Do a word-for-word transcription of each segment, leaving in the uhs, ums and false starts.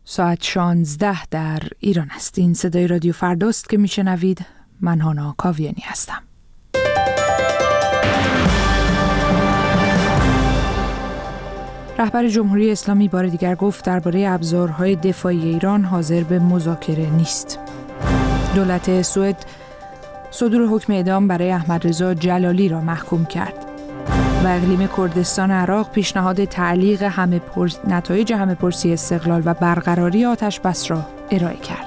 ساعت شانزده در ایران است. این صدای رادیو فرداست که میشنوید. من هانا کاویانی هستم. رهبر جمهوری اسلامی بار دیگر گفت درباره ابزارهای دفاعی ایران حاضر به مذاکره نیست. دولت سوئد صدور حکم اعدام برای احمدرضا جلالی را محکوم کرد. و اقلیم کردستان عراق پیشنهاد تعلیق همه پرس... نتایج همه پرسی استقلال و برقراری آتش بس را ارائه کرد.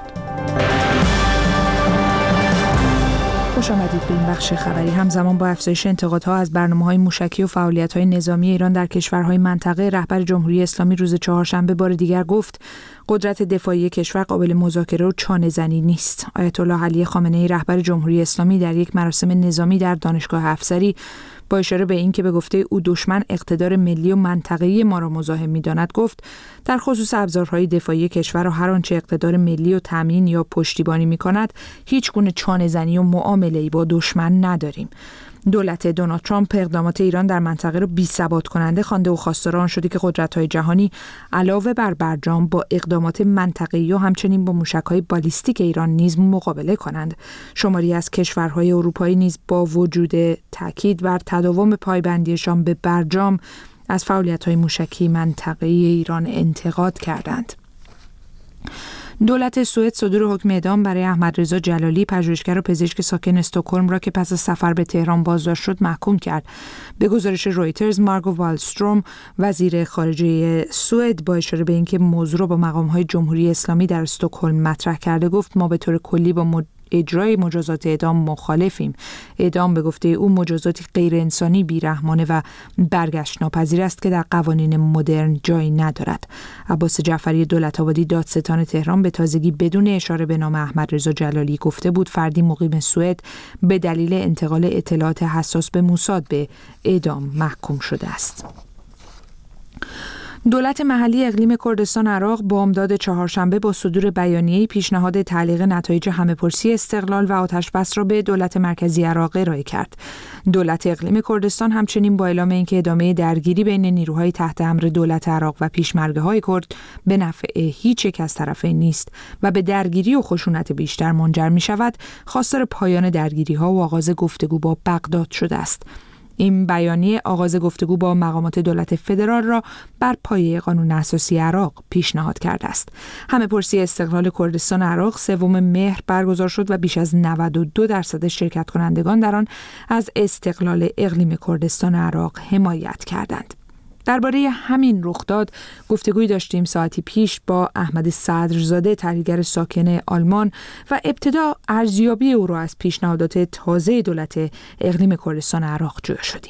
خوش آمدید به این بخش خبری. همزمان با افزایش انتقادها از برنامه‌های موشکی و فعالیت‌های نظامی ایران در کشورهای منطقه، رهبر جمهوری اسلامی روز چهارشنبه بار دیگر گفت قدرت دفاعی کشور قابل مذاکره و چانه‌زنی نیست. آیت الله علی خامنه‌ای رهبر جمهوری اسلامی در یک مراسم نظامی در دانشگاه افسری با اشاره به این که به گفته او دشمن اقتدار ملی و منطقه‌ای ما را مزاحم می‌داند گفت در خصوص ابزارهای دفاعی کشور و هر آنچه اقتدار ملی و تامین یا پشتیبانی می‌کند هیچ گونه چانه‌زنی و معامله‌ای با دشمن نداریم. دولت دونالد ترامپ اقدامات ایران در منطقه را بی‌ثبات کننده خوانده و خواستار آن شده که قدرت‌های جهانی علاوه بر برجام با اقدامات منطقه‌ای و همچنین با موشک‌های بالیستیک ایران نیز مقابله کنند. شماری از کشورهای اروپایی نیز با وجود تاکید بر تداوم پایبندیشان به برجام از فعالیت‌های موشکی منطقه‌ای ایران انتقاد کردند. دولت سوئد صدور حکم اعدام برای احمدرضا جلالی، پژوهشگر و پزشک ساکن استکهلم را که پس از سفر به تهران بازداشت شد محکوم کرد. به گزارش رویترز، مارگو والستروم وزیر خارجه سوئد با اشاره به اینکه موضوع را با مقام‌های جمهوری اسلامی در استکهلم مطرح کرده گفت ما به طور کلی با مد... اجرای مجازات اعدام مخالفیم. اعدام به گفته او مجازاتی غیر انسانی، بیرحمانه و برگشت ناپذیر است که در قوانین مدرن جایی ندارد. عباس جعفری دولت‌آبادی دادستان تهران به تازگی بدون اشاره به نام احمدرضا جلالی گفته بود فردی مقیم سوئد به دلیل انتقال اطلاعات حساس به موساد به اعدام محکوم شده است. دولت محلی اقلیم کردستان عراق بامداد چهارشنبه با صدور بیانیه‌ای پیشنهاد تعلیق نتایج همه‌پرسی استقلال و آتش بس را به دولت مرکزی عراق ارائه کرد. دولت اقلیم کردستان همچنین با اعلام اینکه ادامه درگیری بین نیروهای تحت امر دولت عراق و پیشمرگه‌های کرد به نفع هیچ یک از طرفین نیست و به درگیری و خشونت بیشتر منجر می‌شود، خواستار پایان درگیری‌ها و آغاز گفتگو با بغداد شده است. این بیانیه آغاز گفتگو با مقامات دولت فدرال را بر پایه قانون اساسی عراق پیشنهاد کرده است. همه پرسی استقلال کردستان عراق سوم مهر برگزار شد و بیش از نود و دو درصد شرکت کنندگان در آن از استقلال اقلیم کردستان عراق حمایت کردند. درباره همین رخداد گفتگوی داشتیم ساعتی پیش با احمد صدرزاده، تحلیلگر ساکن آلمان، و ابتدا ارزیابی او را از پیشنهادات تازه دولت اقلیم کردستان عراق جویا شدیم.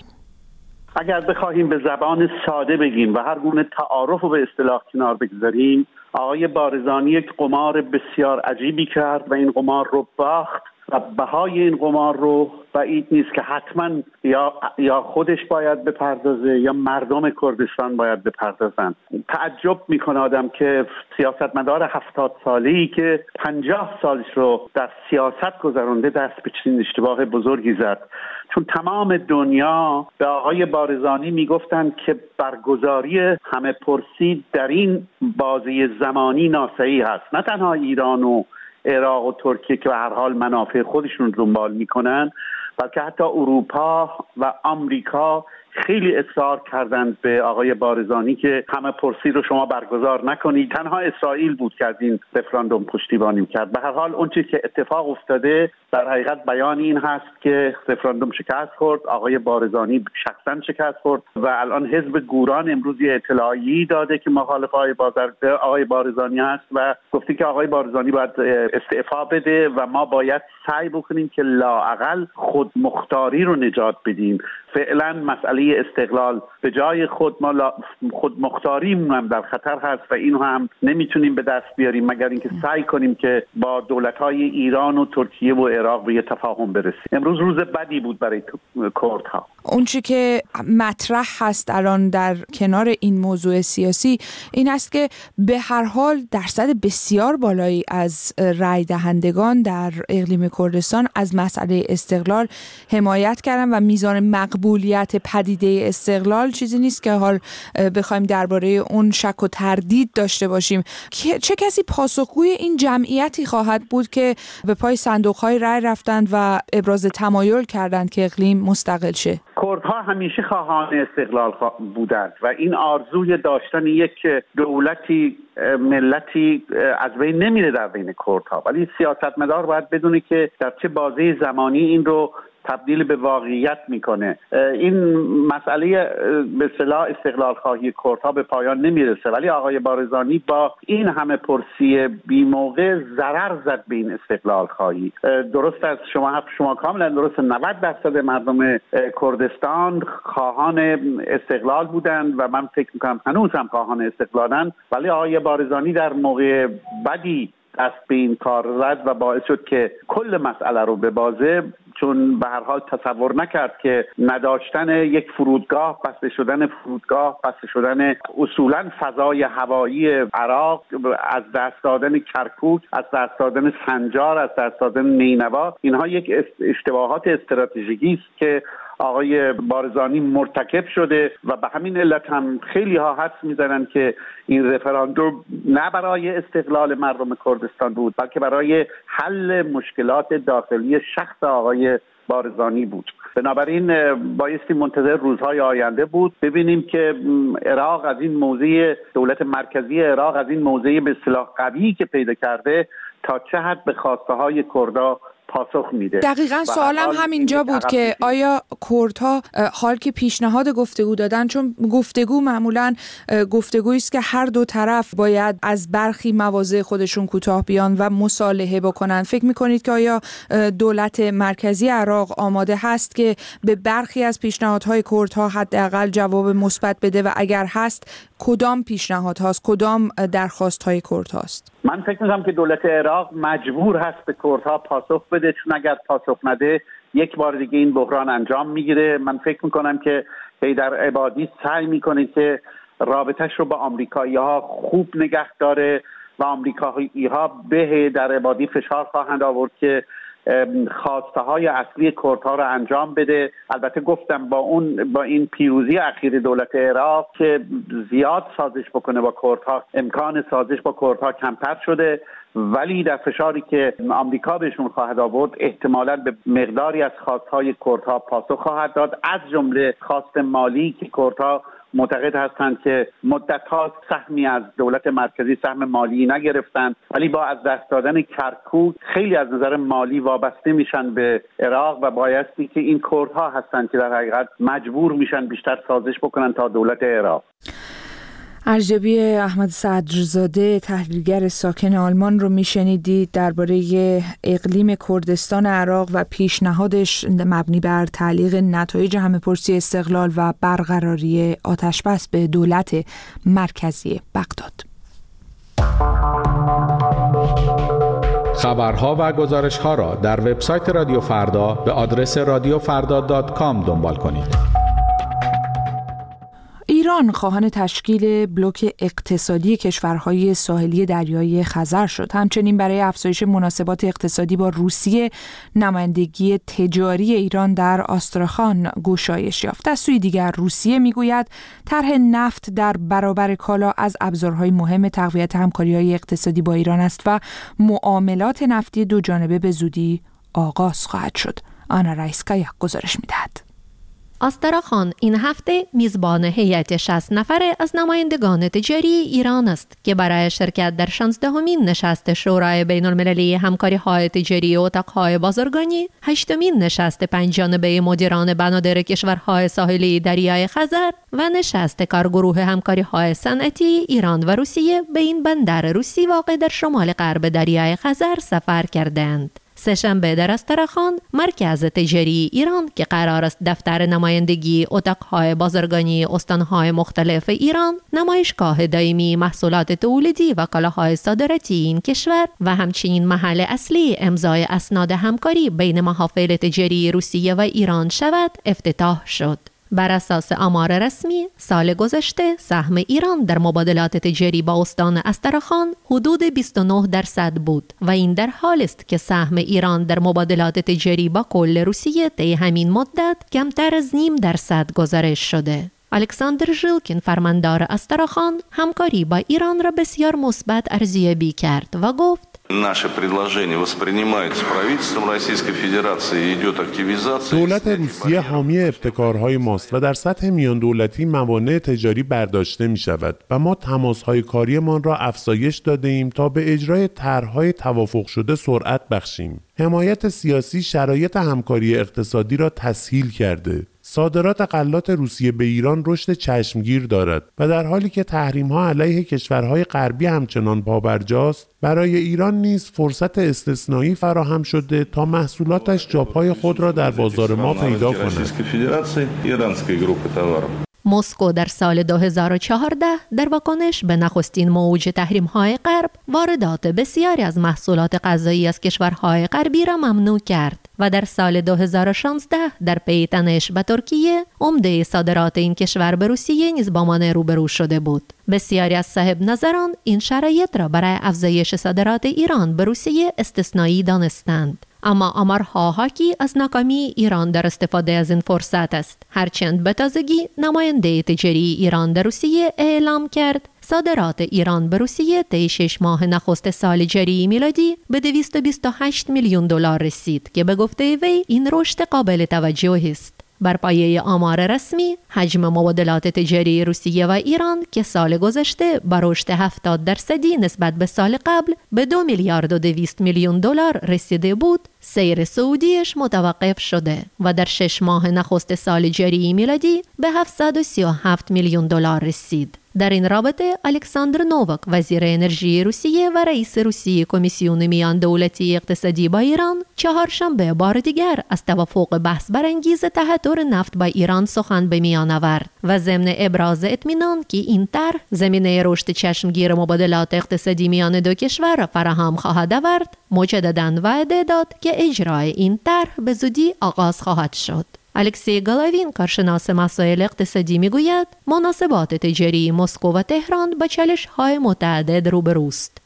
اگر بخواهیم به زبان ساده بگیم و هر گونه تعارف رو به اصطلاح کنار بگذاریم، آقای بارزانی یک قمار بسیار عجیبی کرد و این قمار رو باخت و بهای این قمار رو بعید نیست که حتما یا یا خودش باید بپردازه یا مردم کردستان باید بپردازن. تعجب میکنه آدم که سیاستمدار هفتاد ساله‌ای که پنجاه سالش رو در سیاست گذرونده دست به چنین اشتباه بزرگی زد، چون تمام دنیا به آقای بارزانی میگفتن که برگزاری همه پرسی در این بازه زمانی ناصحیح هست. نه تنها ایران و عراق و ترکیه که به هر حال منافع خودشون دنبال میکنن، بلکه حتی اروپا و آمریکا خیلی اصرار کردند به آقای بارزانی که همه پرسی رو شما برگزار نکنید. تنها اسرائیل بود که از این رفراندوم پشتیبانی کرد. به هر حال اون چیزی که اتفاق افتاده در حقیقت بیان این هست که رفراندوم شکست خورد، آقای بارزانی شخصا شکست خورد و الان حزب گوران امروز یه اطلاعیه‌ای داده که مخالف آقای بازار آقای بارزانی هست و گفته که آقای بارزانی باید استعفا بده و ما باید سعی بکنیم که لااقل خود مختاری رو نجات بدیم. فعلا مسئله استقلال به جای خود ما خود مختاریمون هم در خطر هست و اینو هم نمیتونیم به دست بیاریم مگر اینکه سعی کنیم که با دولت‌های ایران و ترکیه و عراق به یه تفاهم برسیم. امروز روز بدی بود برای کردها. اون چی که مطرح هست الان در کنار این موضوع سیاسی این است که به هر حال درصد بسیار بالایی از رای دهندگان در اقلیم کردستان از مسئله استقلال حمایت کردن و میزان مقبول مقبولیت پدیده استقلال چیزی نیست که حال بخوایم درباره اون شک و تردید داشته باشیم. چه کسی پاسخگوی این جمعیتی خواهد بود که به پای صندوق‌های رای رفتند و ابراز تمایل کردند که اقلیم مستقل شه؟ کردها همیشه خواهان استقلال بودند و این آرزوی داشتن یک دولتی ملتی از بین نمیره در بین کردها، ولی سیاستمدار باید بدونه که در چه بازه زمانی این رو تبدیل به واقعیت میکنه. این مسئله به اصطلاح استقلال خواهی کردها به پایان نمیرسه، ولی آقای بارزانی با این همه پرسی بی موقع ضرر زد به این استقلال خواهی. درست است، شما شما کاملا درست، نود درصد مردم کردستان خواهان استقلال بودند و من فکر میکنم هنوز هم خواهان استقلالن، ولی آقای بارزانی در موقع بدی دست به این کار زد و باعث شد که کل مسئله رو به بازه، چون به هر حال تصور نکرد که نداشتن یک فرودگاه، بسته شدن فرودگاه، بسته شدن اصولا فضای هوایی عراق، از دست دادن کرکوک، از دست دادن سنجار، از دست دادن نینوا، اینها یک اشتباهات استراتژیکی است که آقای بارزانی مرتکب شده و به همین علت هم خیلی ها حدس میزنن که این رفراندوم نه برای استقلال مردم کردستان بود، بلکه برای حل مشکلات داخلی شخص آقای بارزانی بود. بنابراین بایستی منتظر روزهای آینده بود ببینیم که عراق از این موضع، دولت مرکزی عراق از این موضع به اصطلاح قوی که پیدا کرده تا چه حد به خواسته های کردا پاسخ میده. دقیقاً سوالم همینجا بود که آیا کردها حال که پیشنهاد گفتگو دادن، چون گفتگو معمولاً گفتگویی است که هر دو طرف باید از برخی مواضع خودشون کوتاه بیان و مصالحه بکنن، فکر میکنید که آیا دولت مرکزی عراق آماده هست که به برخی از پیشنهادهای کردها حداقل جواب مثبت بده و اگر هست کدام پیشنهاد هاست، کدام درخواست های کرد هاست؟ من فکر میکنم که دولت عراق مجبور هست به کردها پاسخ بده، چون اگر پاسخ نده یک بار دیگه این بحران انجام میگیره. من فکر میکنم که حیدر عبادی سعی میکنه که رابطش رو با آمریکایی ها خوب نگه داره و آمریکایی ها به حیدر عبادی فشار خواهند آورد که خواسته های اصلی کردها رو انجام بده. البته گفتم با اون با این پیروزی اخیر دولت عراق که زیاد سازش بکنه با کردها، امکان سازش با کردها کمتر شده، ولی در فشاری که آمریکا بهشون خواهد آورد احتمالاً به مقداری از خواستهای کردها پاسخ خواهد داد، از جمله خواست مالی که کردها معتقد هستند که مدت‌ها سهمی از دولت مرکزی سهم مالی نگرفتند، ولی با از دست دادن کرکوک خیلی از نظر مالی وابسته میشن به عراق و بایستی که این کردها هستند که در حقیقت مجبور میشن بیشتر سازش بکنن تا دولت عراق. ارجبی احمد صدرزاده، تحلیلگر ساکن آلمان رو میشنیدید درباره اقلیم کردستان عراق و پیشنهادش مبنی بر تعلیق نتایج همه‌پرسی استقلال و برقراری آتشبس به دولت مرکزی بغداد. خبرها و گزارش‌ها را در وبسایت رادیو فردا به آدرس رادیو فردا دات کام دنبال کنید. ایران خواهان تشکیل بلوک اقتصادی کشورهای ساحلی دریای خزر شد. همچنین برای افزایش مناسبات اقتصادی با روسیه، نمایندگی تجاری ایران در آستراخان گشایش یافت. از سوی دیگر روسیه میگوید طرح نفت در برابر کالا از ابزارهای مهم تقویت همکاری‌های اقتصادی با ایران است و معاملات نفتی دو جانبه به زودی آغاز خواهد شد. آنا رایسکایا گزارش می‌دهد. آستراخان این هفته میزبان هیئت شصت نفره از نمایندگان تجاری ایران است که برای شرکت در شانزدهمین نشست شورای بین المللی همکاری‌های تجاری و اتاق‌های بازرگانی، هشتمین نشست پنج‌جانبه مدیران بنادر کشورهای ساحلی دریای خزر و نشست کارگروه همکاری‌های صنعتی ایران و روسیه به این بندر روسی واقع در شمال غرب دریای خزر سفر کردند. سه‌شنبه در آستراخان، مرکز تجاری ایران که قرار است دفتر نمایندگی اتاق‌های بازرگانی استان‌های مختلف ایران، نمایشگاه دائمی محصولات تولیدی و کالاهای صادراتی این کشور و همچنین محل اصلی امضای اسناد همکاری بین محافل تجاری روسیه و ایران شود، افتتاح شد. بر اساس آمار رسمی سال گذشته سهم ایران در مبادلات تجاری با استان استرخان حدود بیست و نه درصد بود و این در حال است که سهم ایران در مبادلات تجاری با کل روسیه طی همین مدت کمتر از نیم درصد گزارش شده. الکساندر ژیلکین فرماندار استرخان همکاری با ایران را بسیار مثبت ارزیابی کرد و گفت Наше предложение воспринимается правительством Российской Федерации и идет активизация. دولت روسیه حامی ابتکارهای ماست و در سطح میان دولتی موانع تجاری برداشته می شود و ما تماسهای کاریمان را افزایش داده ایم تا به اجرای طرحهای توافق شده سرعت بخشیم. حمایت سیاسی شرایط همکاری اقتصادی را تسهیل کرده. صادرات غلات روسیه به ایران رشد چشمگیر دارد و در حالی که تحریم‌ها علیه کشورهای غربی همچنان پابرجاست، برای ایران نیز فرصت استثنایی فراهم شده تا محصولاتش جاپای خود را در بازار ما پیدا کند. مسکو در سال دو هزار و چهارده در واکنش به نخستین موج تحریم‌های غرب واردات بسیاری از محصولات غذایی از کشورهای غربی را ممنوع کرد و در سال دو هزار و شانزده در پی تنش به ترکیه عمده صادرات این کشور به روسیه نیز با مانع روبرو شده بود. بسیاری از صاحب نظران این شرایط را برای افزایش صادرات ایران به روسیه استثنایی دانستند. اما آمارها حاکی از ناکامی ایران در استفاده از این فرصت است. هرچند به تازگی نماینده تجاری ایران در روسیه اعلام کرد صادرات ایران به روسیه طی شش ماه نخست سال جاری میلادی به دویست و بیست و هشت میلیون دلار رسید که به گفته وی این رشد قابل توجه است. بر پایه آمار رسمی حجم مبادلات تجاری روسیه و ایران که سال گذشته با رشد هفتاد درصدی نسبت به سال قبل به دو میلیارد و دویست میلیون دلار رسیده بود، سیر صعودیش متوقف شده و در شش ماه نخست سال جاری میلادی به هفتصد و سی و هفت میلیون دلار رسید. در این رابطه الکساندر نوواک وزیر انرژی روسیه و رئیس روسیه کمیسیون میان دولتی اقتصادی با ایران چهارشنبه بار دیگر از توافق بحث برانگیز تهدر نفت با ایران سخن به میان آورد و ضمن ابراز اطمینان که این طرح زمینه رشد چشمگیر مبادلات اقتصادی میان دو کشور فراهم خواهد آورد، مجدداً وعده داد که اجرای این طرح به زودی آغاز خواهد شد. الکسی گالاوین کارشناس مسائل اقتصادی میگوید مناسبات تجاری مسکو و تهران با چالش‌های متعدد روبروست.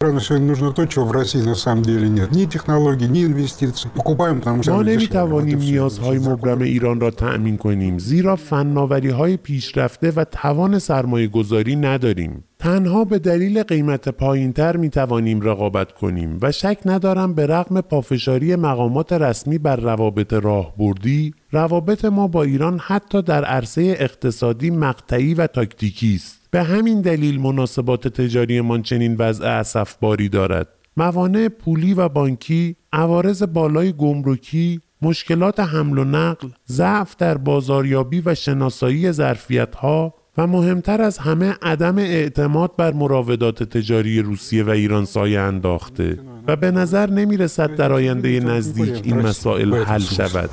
ما نمی‌توانیم نیازهای مبرم ایران را تأمین کنیم زیرا فناوری‌های پیشرفته و توان سرمایه‌گذاری نداریم. تنها به دلیل قیمت پایین‌تر می‌توانیم رقابت کنیم و شک ندارم به رغم پافشاری مقامات رسمی بر روابط راهبردی، روابط ما با ایران حتی در عرصه اقتصادی مقطعی و تاکتیکی است. به همین دلیل مناسبات تجاریمان چنین وضع اسفباری دارد. موانع پولی و بانکی، عوارض بالای گمرکی، مشکلات حمل و نقل، ضعف در بازاریابی و شناسایی ظرفیت‌ها و مهمتر از همه عدم اعتماد بر مراودات تجاری روسیه و ایران سایه انداخته و به نظر نمی رسد در آینده نزدیک این مسائل حل شود.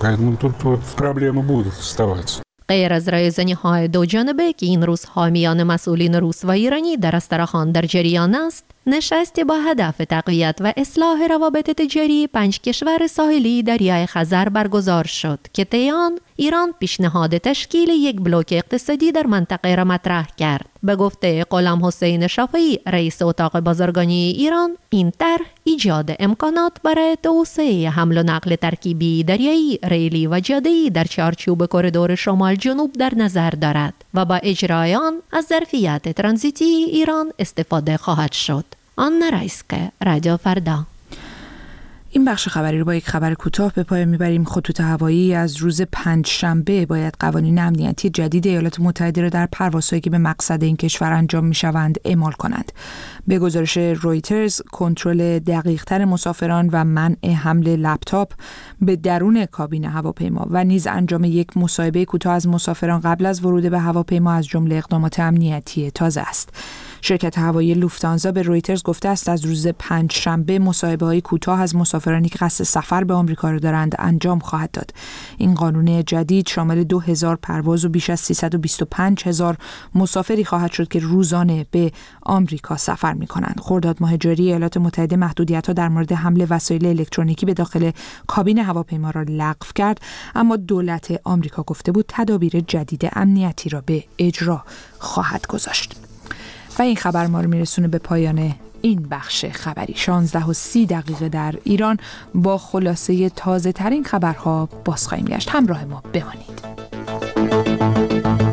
غیر از رایزنی‌های دو جانبه که این روز حامیان مسئولین روس و ایرانی در استرخان در جریان است، نشستی با هدف تقویت و اصلاح روابط تجاری پنج کشور ساحلی دریای خزر برگزار شد که طی آن ایران پیشنهاد تشکیل یک بلوک اقتصادی در منطقه را مطرح کرد. به گفته غلام حسین شافعی رئیس اتاق بازرگانی ایران، این طرح ایجاد امکانات برای توسعه حمل و نقل ترکیبی دریایی، ریلی و جاده‌ای در چارچوب کریدور شمال جنوب در نظر دارد و با اجرای آن از ظرفیت ترانزیتی ایران استفاده خواهد شد. آنا رایسکه، رادیو فردا. این بخش خبری رو با یک خبر کوتاه به پایان میبریم. خطوط هوایی از روز پنج شنبه باید قوانین امنیتی جدید ایالات متحده را در پروازهایی که به مقصد این کشور انجام میشوند اعمال کنند. به گزارش رویترز، کنترل دقیق‌تر مسافران و منع حمل لپتاپ به درون کابین هواپیما و نیز انجام یک مصاحبه کوتاه از مسافران قبل از ورود به هواپیما از جمله اقدامات امنیتی تازه است. شرکت هوایی لوفتانزا به رویترز گفته است از روز پنج شنبه مصاحبه‌های کوتاه از مسافرانی که قصد سفر به آمریکا را دارند انجام خواهد داد. این قانون جدید شامل دو هزار پرواز و بیش از سیصد و بیست و پنج هزار مسافری خواهد شد که روزانه به آمریکا سفر می‌کنند. خرداد ماه جاری ایالات متحده محدودیت‌ها در مورد حمل وسایل الکترونیکی به داخل کابین هواپیما را لغو کرد، اما دولت آمریکا گفته بود تدابیر جدید امنیتی را به اجرا خواهد گذاشت. و این خبر ما رو میرسونه به پایان این بخش خبری. شانزده و سی دقیقه در ایران با خلاصه تازه ترین خبرها باز خواهیم گشت. همراه ما بمانید.